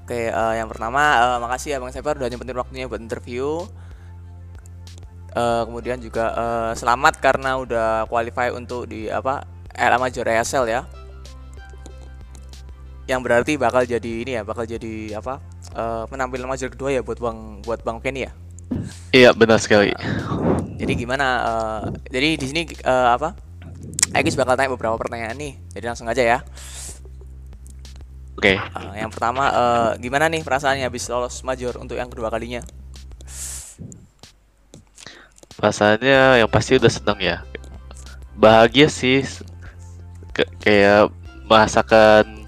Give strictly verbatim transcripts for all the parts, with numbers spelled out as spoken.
Oke, eh, yang pertama eh, makasih ya Bang Sefer udah nyempetin waktunya buat interview. Eh, kemudian juga eh, selamat karena udah qualify untuk di apa L A Major E S L ya. Yang berarti bakal jadi ini ya, bakal jadi apa? Eh, penampilan major kedua ya buat Bang buat Bang Kenny ya. Iya, benar sekali. Jadi gimana? eh, jadi di sini eh, apa? Agis bakal tanya beberapa pertanyaan nih. Jadi langsung aja ya. Oke, Eh, yang pertama, eh, gimana nih perasaannya habis lolos major untuk yang kedua kalinya? perasaannya yang pasti udah seneng ya. Bahagia sih, K- kayak merasakan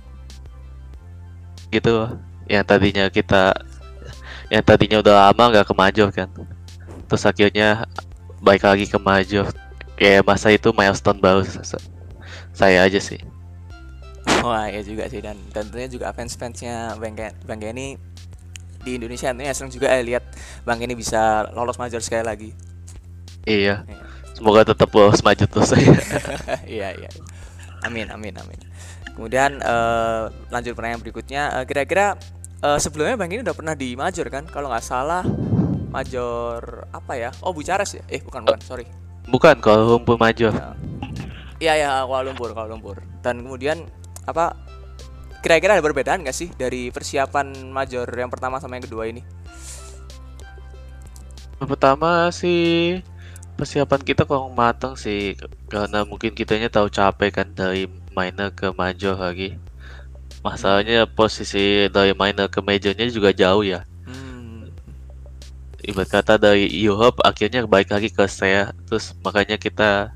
gitu. Yang tadinya kita, yang tadinya udah lama nggak ke Major kan. Terus akhirnya balik lagi ke Major. Kayak masa itu milestone baru sa- saya aja sih. Wah, ya juga sih, dan tentunya juga fans-fansnya Bang Ken, Bang Kenny di Indonesia tentunya senang juga ya lihat Bang Kenny bisa lolos major sekali lagi. Iya, Iya, semoga tetap lolos maju terus saya. iya, iya. Amin, amin, amin. Kemudian eh, lanjut pertanyaan berikutnya, eh, kira-kira eh, sebelumnya Bang Kenny udah pernah di major kan? Kalau nggak salah major apa ya? Oh, Bucares ya? Eh, bukan, bukan, sorry. Bukan kalau Lumpur Major. Ya. Iya, ya, Kuala Lumpur, Kuala Lumpur. Dan kemudian apa? Kira-kira ada perbedaan nggak sih dari persiapan major yang pertama sama yang kedua ini? Pertama sih persiapan kita kurang matang sih karena mungkin kitanya tahu capek kan dari minor ke major lagi. Hmm, Masalahnya posisi dari minor ke majornya juga jauh ya. hmm, Ibarat kata dari Europe akhirnya balik lagi ke saya. Terus makanya kita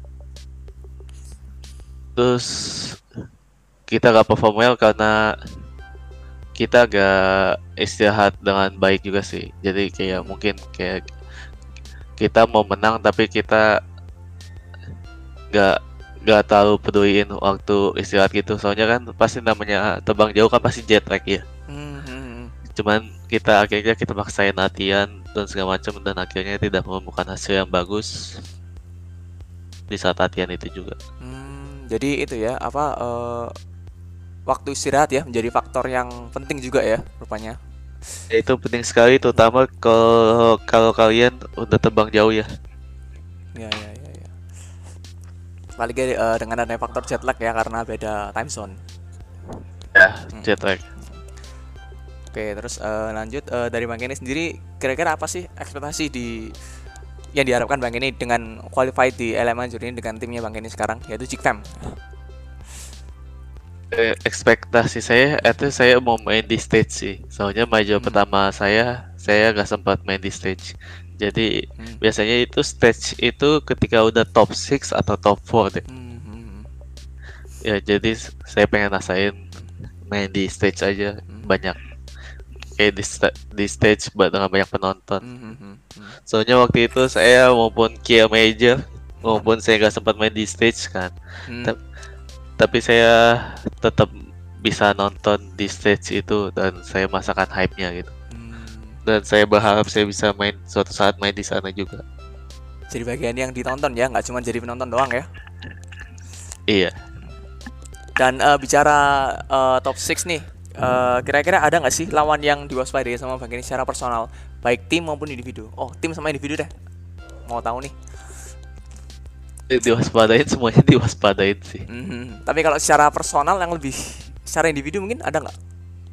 terus kita gak perform well karena kita gak istirahat dengan baik juga sih. Jadi kayak hmm. mungkin kayak kita mau menang tapi kita gak gak terlalu peduliin waktu istirahat gitu. Soalnya kan pasti namanya terbang jauh kan pasti jet lag ya. Hmm, hmm, hmm. Cuman kita akhirnya kita maksain latihan dan segala macam dan akhirnya tidak menemukan hasil yang bagus di saat latihan itu juga. Hmm, jadi itu ya apa eh, waktu istirahat ya menjadi faktor yang penting juga ya rupanya. Ya, itu penting sekali terutama kalau kalau kalian udah terbang jauh ya. Ya, ya, ya, ya. Apalagi eh, dengan adanya faktor jet lag ya karena beda time zone. Ya, Hmm. jet lag. Oke, terus eh, lanjut eh, dari Bang Kenny sendiri kira-kira apa sih ekspektasi di yang diharapkan Bang Kenny dengan qualified di elemen juri ini dengan timnya Bang Kenny sekarang yaitu Jikfam. Eh, ekspektasi saya itu saya mau main di stage sih. Soalnya major Hmm, pertama saya saya nggak sempat main di stage. Jadi hmm, biasanya itu stage itu ketika udah top enam atau top empat deh. hmm, hmm, Ya jadi s- saya pengen rasain main di stage aja hmm, banyak kayak di, sta- di stage ba- dengan banyak penonton. hmm, hmm, hmm, hmm, Soalnya waktu itu saya maupun Kia Major maupun saya nggak sempat main di stage kan. hmm, Ta- Tapi saya tetap bisa nonton di stage itu dan saya merasakan hype-nya gitu. hmm. Dan saya berharap saya bisa main suatu saat main di sana juga. Jadi bagian yang ditonton ya, nggak cuma jadi penonton doang ya. Iya, Dan eh, bicara eh, top enam nih, eh, kira-kira ada nggak sih lawan yang diwaspadai sama Bang Kenny secara personal, baik tim maupun individu? Oh, tim sama individu deh. Mau tahu nih. di- diwaspadain semuanya diwaspadain sih. Mhm. Tapi kalau secara personal yang lebih secara individu mungkin ada nggak?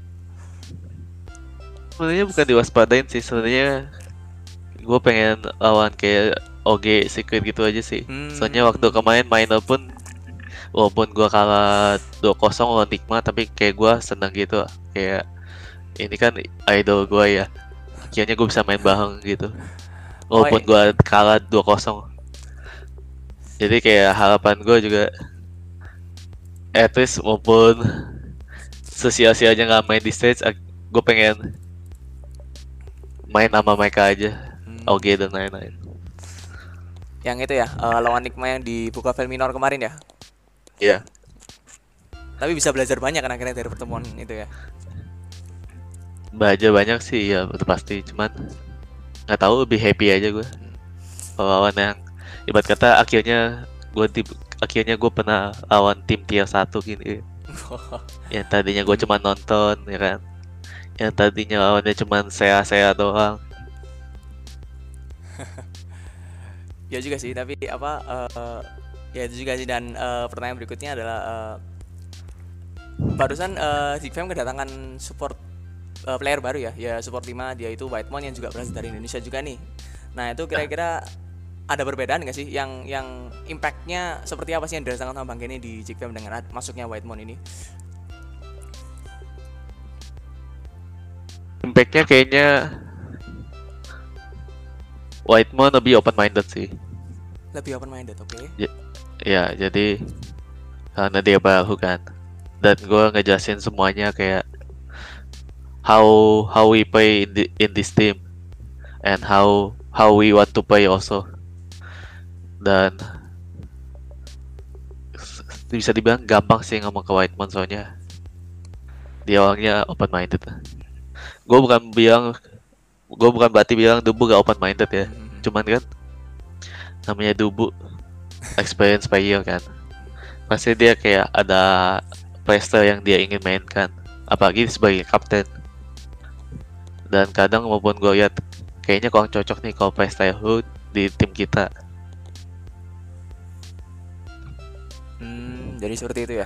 Sebenarnya bukan diwaspadain sih, sebenarnya gue pengen lawan kayak O G Secret gitu aja sih. Soalnya waktu Hmm. kemarin main pun walaupun gue kalah dua kosong lawan Nikma tapi kayak gue seneng gitu. Kayak ini kan idol gue ya. Akhirnya gue bisa main bareng gitu. Oh, Walaupun i- gue kalah dua kosong. Jadi kayak harapan gue juga at least walaupun sesia-sianya nggak main di stage, gue pengen main sama mereka aja. O G hmm. dan lain-lain. Yang itu ya, eh, lawan Nikma yang di Buka Minor kemarin ya. Iya. Tapi bisa belajar banyak kan akhirnya dari pertemuan itu ya. Baja banyak sih ya itu pasti. Cuman nggak tahu lebih happy aja gue. Kalau lawan yang ibarat kata akhirnya gue di akhirnya gue pernah lawan tim tier satu gini. Yang tadinya gue Hmm. cuma nonton ya kan. yang tadinya lawannya cuman saya-saya doang. Ya juga sih, tapi apa eh, ya itu juga sih. Dan eh, pertanyaan berikutnya adalah eh, barusan eh Jigfam kedatangan support eh, player baru ya, ya support lima, dia itu Whitemon yang juga berasal dari Indonesia juga nih. Nah itu kira-kira ada perbedaan nggak sih, yang yang impactnya seperti apa sih yang dirasakan sama Bang Kenny di Jigfam dengan ad- masuknya Whitemon ini? Impactnya kayaknya Whitemon lebih open minded sih. Lebih open minded, oke. Ya, ya, jadi karena dia baru kan, dan gue ngejelasin semuanya kayak how how we play in, the, in this team and how how we want to play also. Dan s- bisa dibilang gampang sih ngomong ke Whitemon soalnya dia orangnya open minded. Gue bukan bilang gue bukan berarti bilang Dubu gak open minded ya, Mhm. cuman kan namanya Dubu experience player kan, pasti dia kayak ada playstyle yang dia ingin mainkan, apalagi sebagai kapten. Dan kadang maupun gue lihat kayaknya kurang cocok nih kalau playstyle lu di tim kita. Hmm, jadi seperti itu ya.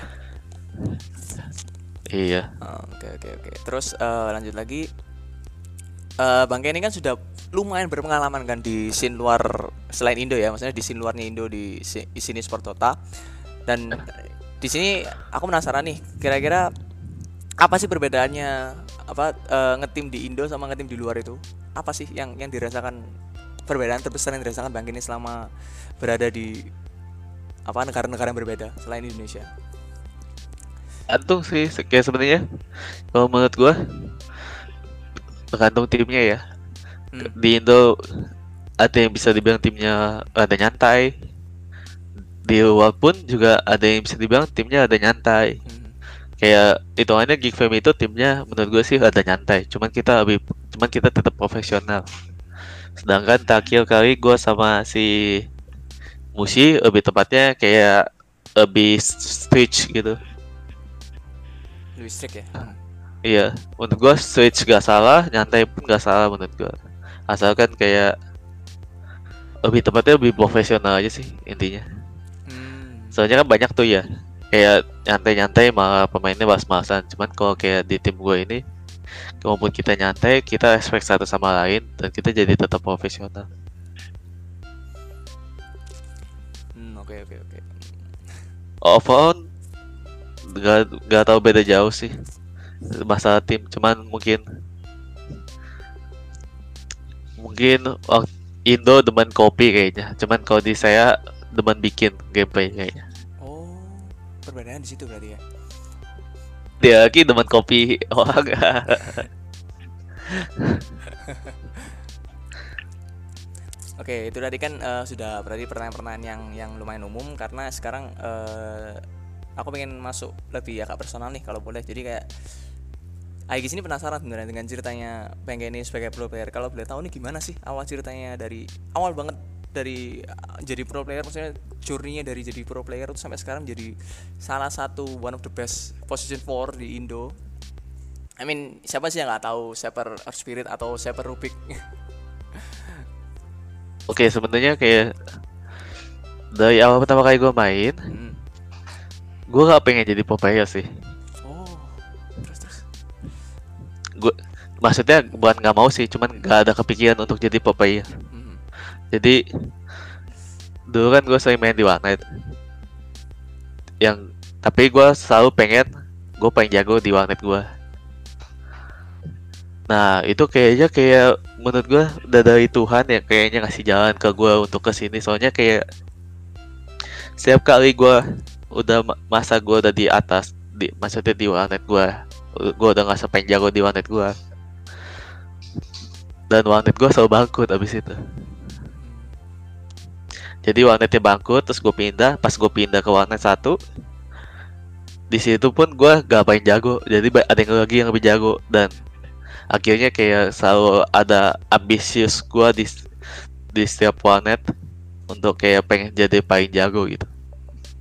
Iya. Oh, oke oke oke. Terus eh, lanjut lagi. Eh Bang Kenny kan sudah lumayan berpengalaman kan di scene luar selain Indo ya, maksudnya di scene luarnya Indo, di, si- di sini Sport Dota. Dan di sini aku penasaran nih, kira-kira apa sih perbedaannya, apa eh, ngetim di Indo sama ngetim di luar itu? Apa sih yang yang dirasakan, perbedaan terbesar yang dirasakan Bang Kenny selama berada di apa negara-negara yang berbeda selain Indonesia? Gantung sih se- kayak sebenarnya kalau menurut gue tergantung timnya ya. Hmm. Di Indo ada yang bisa dibilang timnya ada nyantai, di luar pun juga ada yang bisa dibilang timnya ada nyantai. Hmm. Kayak hitungannya Geek Fam itu timnya menurut gue sih ada nyantai, cuman kita lebih cuman kita tetap profesional. Sedangkan terakhir kali gue sama si Musi lebih tepatnya kayak lebih stretch gitu. Lebih strict ya. Hmm. Iya, menurut gue stretch gak salah, nyantai pun gak salah menurut gue. Asalkan kayak lebih tepatnya lebih profesional aja sih intinya. Hmm. Soalnya kan banyak tuh ya, kayak nyantai-nyantai malah pemainnya balas-balasan. Cuman kalau kayak di tim gue ini, kalaupun kita nyantai, kita respect satu sama lain dan kita jadi tetap profesional. Hmm, oke oke oke. Overall, gak, gak tau beda jauh sih masalah tim. Cuman mungkin mungkin oh, Indo demen kopi kayaknya. Cuman kalau di saya demen bikin gameplay kayaknya. Oh, perbedaan di situ berarti ya. Dia lagi demen kopi. Oh enggak. Oke, itu tadi kan eh, sudah berarti pertanyaan-pertanyaan yang yang lumayan umum, karena sekarang eh, aku pengen masuk lebih agak personal nih kalau boleh. Jadi kayak Aigi sini penasaran sebenarnya dengan ceritanya Bang Kenny sebagai pro player. Kalau boleh tahu nih gimana sih awal ceritanya, dari awal banget dari uh, jadi pro player, maksudnya journey-nya dari jadi pro player itu sampai sekarang jadi salah satu one of the best position four di Indo. I mean, siapa sih yang nggak tahu Saper Earth Spirit atau Saper Rubik? Oke, sebenarnya kayak dari awal pertama kali gue main, Hmm. gue gak pengen jadi pro player sih. Oh, terus terus. Gue maksudnya bukan nggak mau sih, cuman gak ada kepikiran untuk jadi pro player. Hmm. Jadi dulu kan gue sering main di warnet, yang tapi gue selalu pengen gue paling jago di warnet gue. Nah itu kayaknya kayak menurut gue udah dari Tuhan ya, kayaknya ngasih jalan ke gue untuk kesini. Soalnya kayak setiap kali gue udah ma- masa gue udah di atas, di maksudnya di warnet gue, gue udah nggak pengen jago di warnet gue, dan warnet gue selalu bangkrut abis itu. Jadi warnetnya bangkrut, terus gue pindah. Pas gue pindah ke warnet satu, di situ pun gue gak paling jago. Jadi ba- ada yang lagi yang lebih jago, dan akhirnya kayak selalu ada ambisius gue di di setiap warnet untuk kayak pengen jadi paling jago gitu.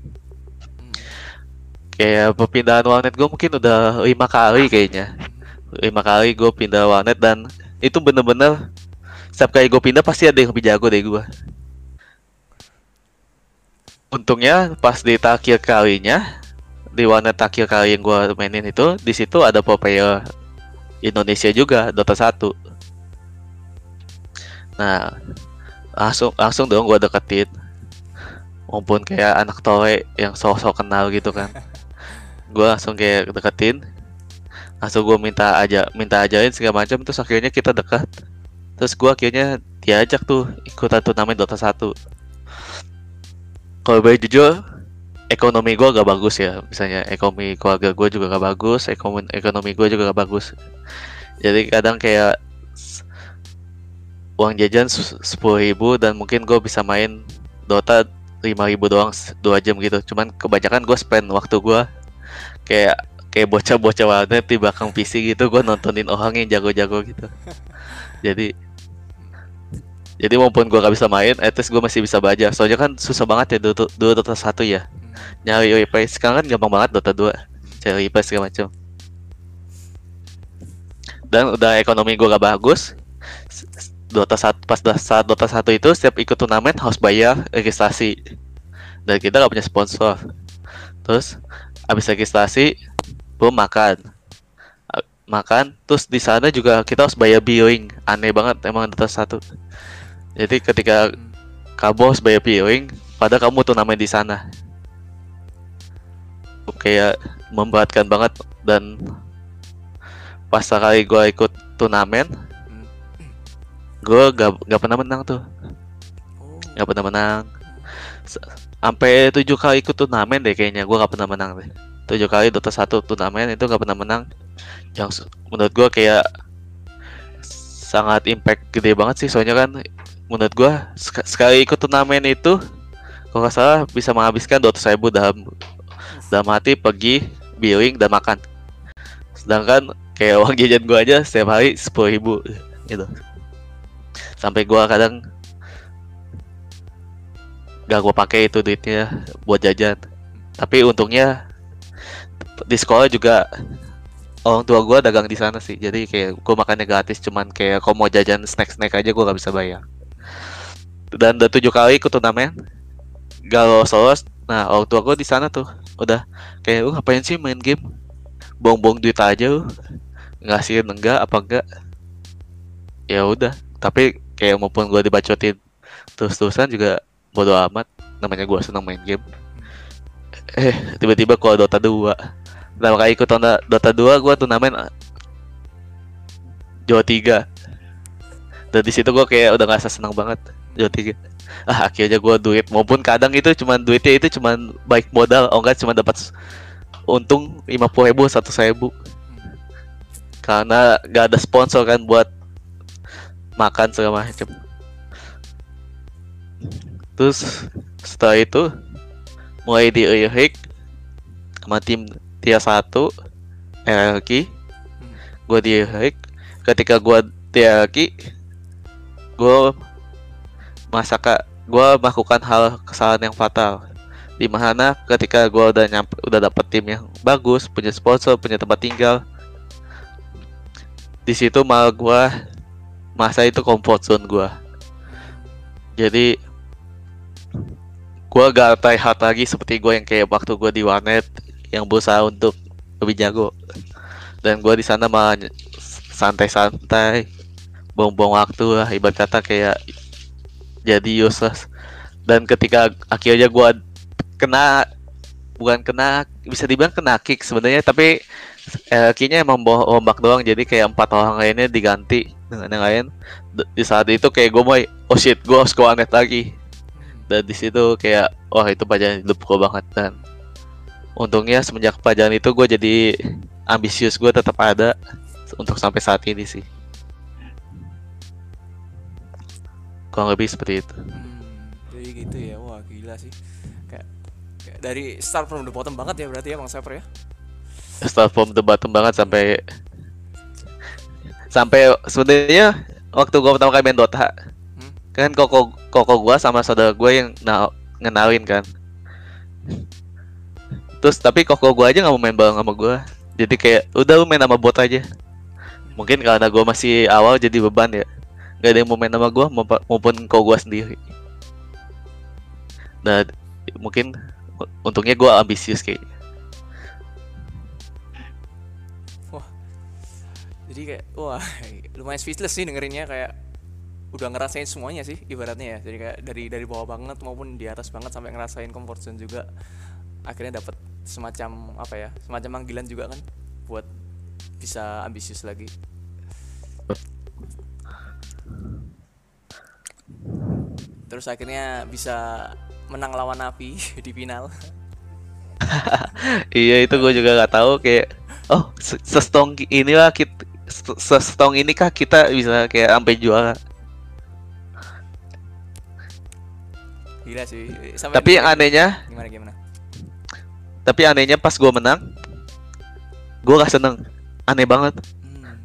Hmm. Kayak perpindahan warnet gue mungkin udah lima kali kayaknya. lima kali gue pindah warnet, dan itu bener-bener setiap kali gue pindah pasti ada yang lebih jago dari gue. Untungnya pas di terakhir kalinya, di warnet terakhir kali yang gue mainin itu, di situ ada pro player Indonesia juga, Dota satu. Nah, langsung langsung dong gue deketin, maupun kayak anak tole yang sok-sok kenal gitu kan. Gue langsung kayak deketin, langsung gue minta aja minta ajarin segala macam, terus akhirnya kita dekat. Terus gue akhirnya diajak tuh ikutan turnamen Dota satu. Kalau boleh jujur, ekonomi gue gak bagus ya. Misalnya ekonomi keluarga gue juga gak bagus, ekonomi ekonomi gue juga gak bagus. Jadi kadang kayak uang jajan sepuluh ribu dan mungkin gue bisa main Dota lima ribu doang dua jam gitu. Cuman kebanyakan gue spend waktu gue kayak kayak bocah-bocah warnet di belakang P C gitu, gue nontonin orang yang jago-jago gitu. Jadi Jadi maupun gue gak bisa main, at least gue masih bisa belajar. Soalnya kan susah banget ya dulu, dulu Dota satu ya. Nyari W P, sekarang kan gampang banget Dota dua. Cari W P segala macam. Dan udah ekonomi gue gak bagus. Dota satu, pas saat Dota satu itu setiap ikut turnamen harus bayar registrasi. Dan kita gak punya sponsor. Terus abis registrasi, belum makan. Makan, terus di sana juga kita harus bayar billing. Aneh banget emang Dota satu. Jadi ketika kamu harus bayar viewing, padahal kamu turnamen di sana, kayak memberatkan banget. Dan pas sekali gue ikut turnamen, gue gak, gak pernah menang tuh, gak pernah menang. Sampai tujuh kali ikut turnamen deh kayaknya, gue gak pernah menang deh. Tujuh kali Dota satu turnamen itu gak pernah menang. Yang menurut gue kayak sangat impact gede banget sih, soalnya kan menurut gue sek- sekali ikut turnamen itu kalau nggak salah bisa menghabiskan dua ratus ribu dalam dalam hati pergi, billing, dan makan. Sedangkan kayak uang jajan gue aja setiap hari sepuluh ribu gitu. Sampai gue kadang gak gue pakai itu duitnya buat jajan. Tapi untungnya di sekolah juga orang tua gue dagang di sana sih, jadi kayak gue makannya gratis. Cuman kayak kalau mau jajan snack-snack aja gue gak bisa bayar. Dan udah tujuh kali ikut turnamen gak lolos. Nah orang tua gue di sana tuh udah kayak, lu ngapain sih main game, buang-buang duit aja lu, ngasihin enggak apa enggak. Ya udah, tapi kayak maupun gue dibacotin terus-terusan juga bodo amat, namanya gue senang main game. Eh tiba-tiba kalau Dota dua, pertama kali ikut Dota dua gue turnamen Jawa tiga. Dan di situ gue kayak udah ngerasa senang banget Jawa tiga. Ah akhirnya gue duit, maupun kadang itu cuman duitnya itu cuman baik modal, oh enggak cuma dapat untung lima puluh ribu, seratus ribu. Karena gak ada sponsor kan buat makan segala macam. Terus setelah itu mulai di Earthquake sama tim tier satu R R Q. Gue di Earthquake. Ketika gue di R R Q, gue masa kak gue melakukan hal kesalahan yang fatal, di mana ketika gue udah nyampe, udah dapet tim yang bagus, punya sponsor, punya tempat tinggal, di situ malah gue masa itu comfort zone gue. Jadi gue gak try hard lagi seperti gue yang kayak waktu gue di warnet yang berusaha untuk lebih jago. Dan gue di sana malah santai-santai, buang-buang waktu lah, ibarat kata kayak jadi useless. Dan ketika akhirnya gue kena, bukan kena, bisa dibilang kena kick sebenarnya, tapi eh, kayaknya emang ombak doang. Jadi kayak empat orang lainnya diganti dengan yang lain. Di saat itu kayak gue mau, oh shit, gue harus ke warnet lagi. Dan di situ kayak, wah itu pelajaran hidup gue banget. Dan untungnya semenjak pelajaran itu gue jadi ambisius, gue tetap ada untuk sampai saat ini sih. Kurang lebih seperti itu. Hmm, jadi gitu ya, wah gila sih. Kayak, kayak dari start from the bottom banget ya berarti ya Bang Saper ya. Start from the bottom banget sampai sampai sebenarnya waktu gue pertama kali main Dota, hmm? kan koko koko gue sama saudara gue yang na- ngenalin kan. Terus tapi koko gue aja nggak mau main bareng sama gue. Jadi kayak udah lu main sama bot aja. Mungkin karena gue masih awal jadi beban ya. Gak ada yang mau main sama gue maupun kau gue sendiri. Nah mungkin untungnya gue ambisius kayaknya. Wah, jadi kayak wah lumayan speechless sih dengerinnya, kayak udah ngerasain semuanya sih ibaratnya ya. Jadi kayak dari dari bawah banget maupun di atas banget sampai ngerasain comfort zone juga. Akhirnya dapat semacam apa ya, semacam panggilan juga kan buat bisa ambisius lagi. Terus akhirnya bisa menang lawan Navi di final. Iya itu gue juga nggak tahu kayak oh sestong inilah kita sestong ini kah kita bisa kayak sampai juara. Gila sih. Sampai tapi yang anehnya gimana gimana? Tapi anehnya pas gue menang, gue gak seneng. Aneh banget. Hmm.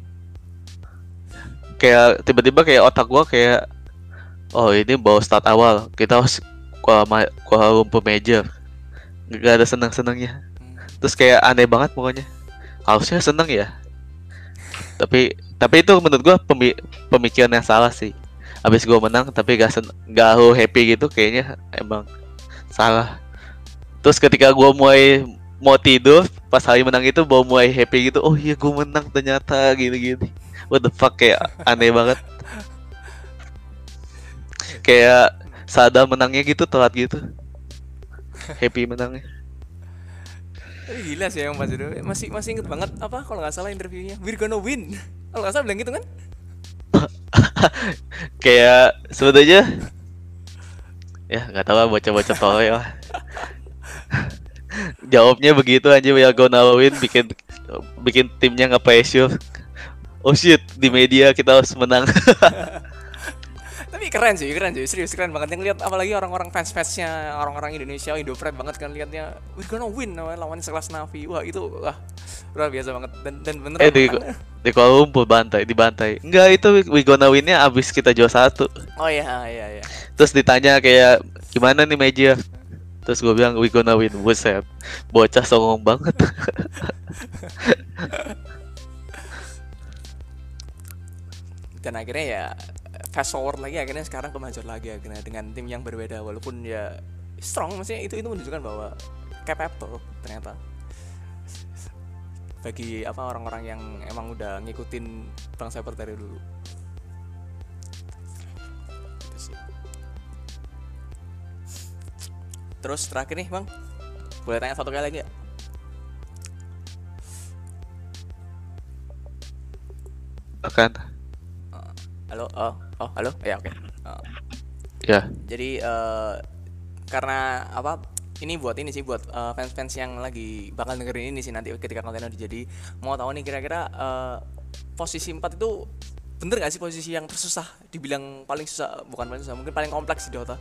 Kayak tiba-tiba kayak otak gue kayak, oh ini bawa start awal, kita harus Kuala, Kuala Lumpur Major. Gak ada seneng-senengnya. Hmm. Terus kayak aneh banget pokoknya. Harusnya seneng ya. Tapi tapi itu menurut gue pemi, pemikiran yang salah sih. Abis gue menang tapi gak sen, gak happy gitu kayaknya emang salah. Terus ketika gue mulai mau tidur pas hari menang itu baru mulai happy gitu, oh iya gue menang ternyata gini-gini. What the fuck, kayak aneh banget. Kayak sadar menangnya gitu telat gitu. Happy menangnya. Tapi gila sih yang pas itu. Masih masih inget banget apa kalau nggak salah interviewnya, we're gonna win. Kalau nggak salah bilang gitu kan? Kayak sebetulnya ya nggak tahu lah, bocah-bocah tolol lah. Jawabnya begitu aja, ya gonna win, bikin bikin timnya nggak pressure. Oh shit, di media kita harus menang. Tapi keren sih, keren sih, serius keren banget yang lihat, apalagi orang-orang fans-fansnya orang-orang Indonesia, Indopret banget kan liatnya, we're gonna win lawan sekelas Navi. Wah itu wah luar biasa banget dan dan beneran. Eh di, di Kuala Lumpur bantai, dibantai. Enggak, itu we gonna win-nya abis kita juara satu. Oh iya iya iya. Terus ditanya kayak gimana nih Major? Terus gue bilang we gonna win. Buset, bocah songong banget. Dan akhirnya ya fast forward lagi, akhirnya sekarang ke Major lagi akhirnya dengan tim yang berbeda, walaupun ya strong, maksudnya itu itu menunjukkan bahwa capable ternyata bagi apa orang-orang yang emang udah ngikutin Bang Cyber dari dulu. Gitu sih. Terus terakhir nih Bang, boleh tanya satu kali lagi ya? Akan. Uh, halo, oh, oh, halo, ya oke. Okay. Uh, ya. Jadi uh, karena apa? Ini buat ini sih buat uh, fans-fans yang lagi bakal dengerin ini sih nanti ketika kontennya udah jadi, mau tahu nih kira-kira uh, posisi empat itu bener gak sih posisi yang tersusah, dibilang paling susah, bukan paling susah, mungkin paling kompleks di Dota?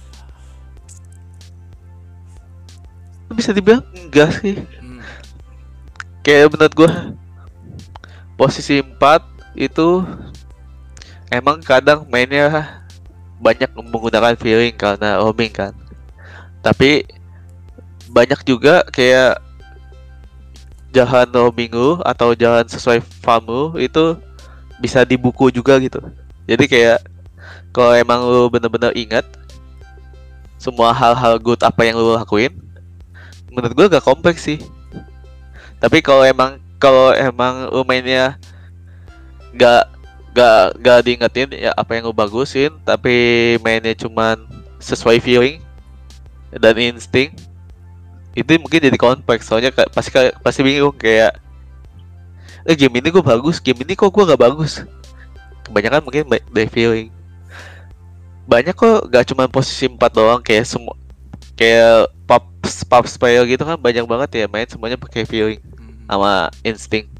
Bisa dibilang enggak sih. Hmm. Kayak menurut gue posisi empat itu emang kadang mainnya banyak menggunakan feeling karena homing kan. Tapi banyak juga kayak jalan roamingu atau jalan sesuai farmmu itu bisa di buku juga gitu. Jadi kayak kalau emang lu bener-bener ingat semua hal-hal good apa yang lu lakuin, menurut gue gak kompleks sih. Tapi kalau emang kalau emang lu mainnya gak gak gak diingetin ya apa yang lu bagusin, tapi mainnya cuman sesuai feeling dan insting, itu mungkin jadi kompleks. Soalnya pasti pasti bingung kayak eh game ini gue bagus, game ini kok gue gak bagus. Kebanyakan mungkin dari feeling. Banyak kok gak cuma posisi empat doang, kayak semua kayak pop pop player gitu kan banyak banget ya main semuanya pakai feeling sama insting.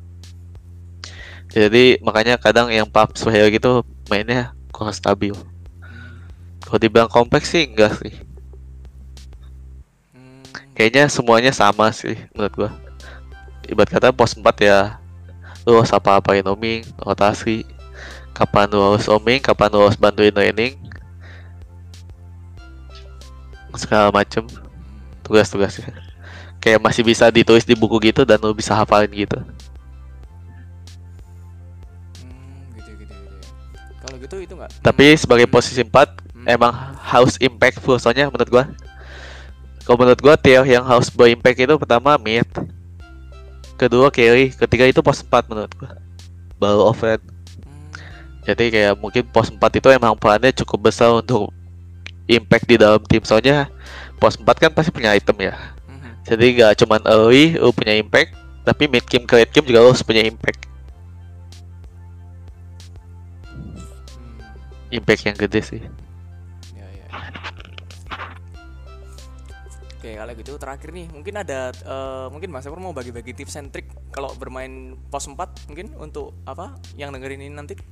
Jadi makanya kadang yang pop player gitu mainnya kurang stabil. Kalau dibilang kompleks sih enggak sih. Kayaknya semuanya sama sih menurut gua. Ibarat kata pos empat ya, lu harus apa-apain oming, rotasi, kapan lu harus oming, kapan lu harus bantuin laning, segala macem tugas-tugasnya. Kayak masih bisa ditulis di buku gitu dan lu bisa hafalin gitu. gitu itu nggak Tapi sebagai hmm, posisi empat hmm, emang harus impactful soalnya menurut gua. Kalau menurut gua tier yang harus berimpact itu pertama mid, kedua carry, ketiga itu pos empat menurut gua. Baru offense. hmm, Jadi kayak mungkin pos empat itu emang perannya cukup besar untuk impact di dalam tim. Soalnya pos empat kan pasti punya item ya. hmm, hmm, Jadi gak cuman early lu punya impact, tapi mid game ke late game juga lu harus punya impact. hmm. Impact yang gede sih. Ya, ya. Oke, kalau gitu terakhir nih, mungkin ada eh, mungkin Mas Epur mau bagi-bagi tips and trick kalau bermain pos empat mungkin untuk apa yang dengerin ini nanti.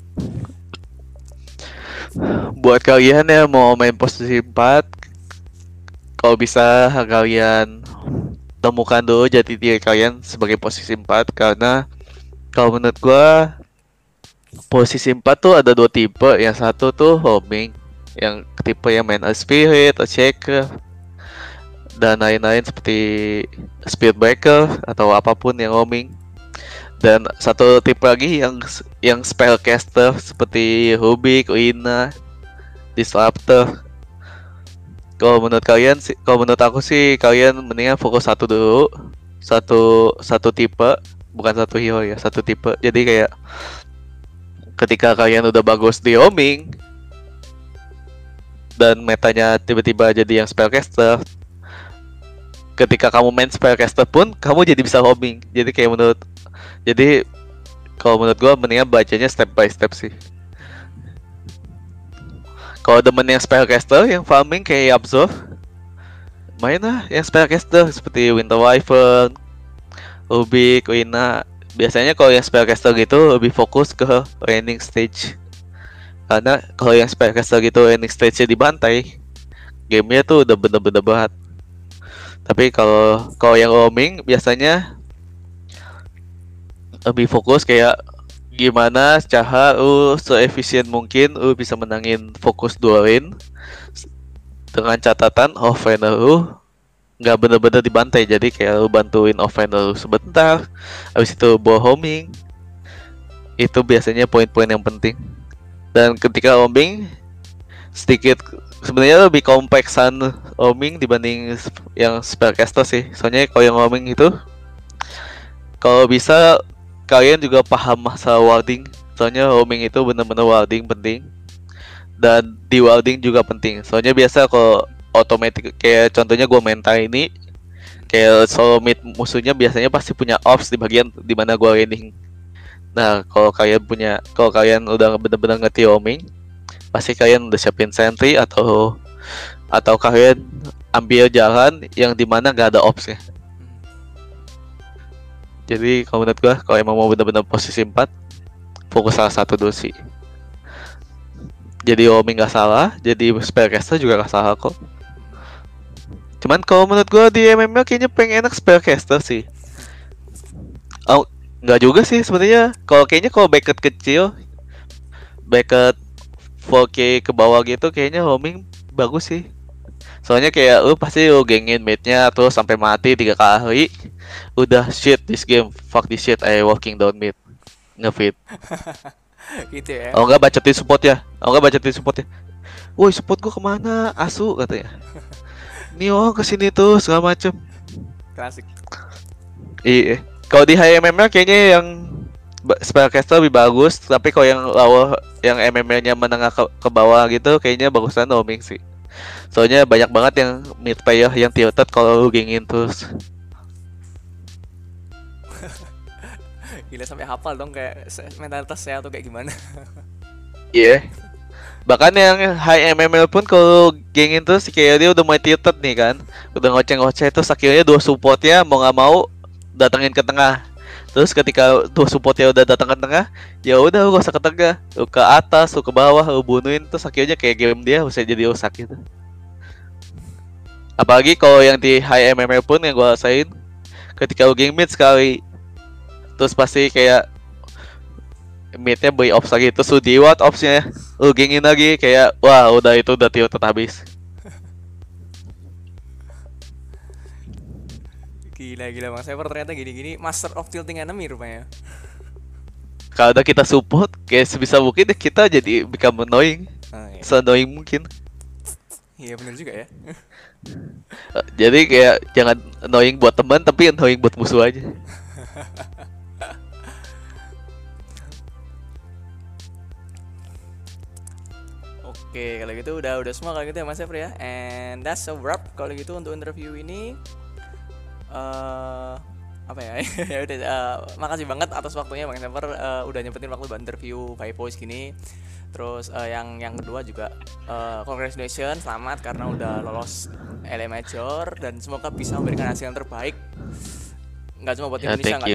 Buat kalian yang mau main posisi empat, kalau bisa kalian temukan dulu jati diri kalian sebagai posisi empat, karena kalau menurut gua posisi empat tuh ada dua tipe. Yang satu tuh homing, yang tipe yang main a spirit, a checker, dan lain-lain seperti speed breaker atau apapun yang homing. Dan satu tipe lagi yang yang spellcaster seperti Rubik, Uina, Disruptor. Kalau menurut kalian sih, kalau menurut aku sih kalian mendingan fokus satu dulu, satu satu tipe, bukan satu hero ya, satu tipe. Jadi kayak ketika kalian udah bagus di homing dan metanya tiba-tiba jadi yang spellcaster, ketika kamu main spellcaster pun kamu jadi bisa homing. Jadi kayak menurut, jadi kalau menurut gua mendingan bacanya step by step sih. Kalau demen yang spellcaster yang farming kayak Absorb, main lah yang spellcaster seperti Winter Wyvern, Rubik, Uina. Biasanya kalau yang spellcaster gitu lebih fokus ke laning stage. Karena kalau yang spellcaster gitu laning stage-nya dibantai, gamenya tuh udah bener-bener berat. Tapi kalau kalau yang roaming biasanya lebih fokus kayak gimana cara lu seefisien mungkin lu bisa menangin fokus dua lane dengan catatan offlaner lu nggak bener-bener dibantai. Jadi kayak lu bantuin offlaner lu sebentar, habis itu bawa homing. Itu biasanya poin-poin yang penting. Dan ketika homing sedikit sebenarnya lebih kompleksan homing dibanding yang spellcaster sih. Soalnya kalau yang homing itu kalau bisa kalian juga paham masalah warding. Soalnya homing itu bener-bener warding penting. Dan di warding juga penting. Soalnya biasa kalau otomatis kayak contohnya gue main ini kayak solo mid musuhnya biasanya pasti punya ops di bagian dimana gue laning. Nah kalau kalian punya, kalau kalian udah bener-bener ngerti homing, pasti kalian udah siapin sentry atau atau kalian ambil jalan yang dimana gak ada opsnya. Jadi kalau menurut gua kalau emang mau bener-bener posisi empat, fokus salah satu dulu sih. Jadi homing gak salah, jadi spellcaster juga gak salah kok. Cuman kalau menurut gua di M M L kayaknya pengen enak spellcaster sih. Oh, nggak juga sih sebenarnya. Kalau kayaknya kalau bracket kecil, bracket four K ke bawah gitu kayaknya homing bagus sih. Soalnya kayak lu pasti lu gengin mate-nya terus sampai mati tiga kali. Udah shit this game, fuck this shit, I walking down mid. Ngefit. Gitu ya. Oh enggak bacotin support ya. Oh enggak bacotin support ya. Woi support gua kemana? Asu katanya. Nih oh kesini tuh segala macem. Klasik. Iya. Kalau di high M M L kayaknya yang spellcaster lebih bagus, tapi kalau yang lower yang M M L-nya menengah ke, ke bawah gitu kayaknya bagusan homing sih. Soalnya banyak banget yang mid player yang tilted kalau lu gengin terus. Gila sampai hafal dong kayak mentalitas saya tuh kayak gimana. Iya. Yeah. Bahkan yang high M M L pun kalau gengin terus kayak dia udah mulai tilted nih kan. Udah ngoceh-ngoceh terus akhirnya dua supportnya mau nggak mau datengin ke tengah. Terus ketika dua supportnya udah datang ke tengah, ya udah lu gak usah ke tengah, lu ke atas, lu ke bawah, lu bunuhin, terus akhirnya kayak game dia bisa jadi rusak gitu. Apalagi kalau yang di high M M L pun yang gua rasain, ketika lu game mid sekali, terus pasti kayak midnya beli ops lagi, terus lu di what opsnya, lu gengin lagi kayak wah udah itu udah tilted habis. Gila gila Mas Ever ternyata gini-gini master of tilting enemy rupanya. kalau udah kita support kayak sebisa mungkin ya kita jadi become annoying, Nah, iya. se-annoying mungkin. Iya bener juga ya. Eh, Jadi kayak jangan annoying buat teman tapi annoying buat musuh aja. Oke, kalau gitu udah udah semua kalau gitu ya Mas Efri ya. And that's a wrap kalau gitu untuk interview ini. eh apa ya? Ya udah, eh, makasih banget atas waktunya Bang Sever, eh, udah nyempetin waktu buat interview Five Voice gini. Terus eh, yang yang kedua juga eh, congratulations, selamat karena udah lolos L A Major dan semoga bisa memberikan hasil yang terbaik. Nggak cuma buat Ya, Indonesia, thank nggak you.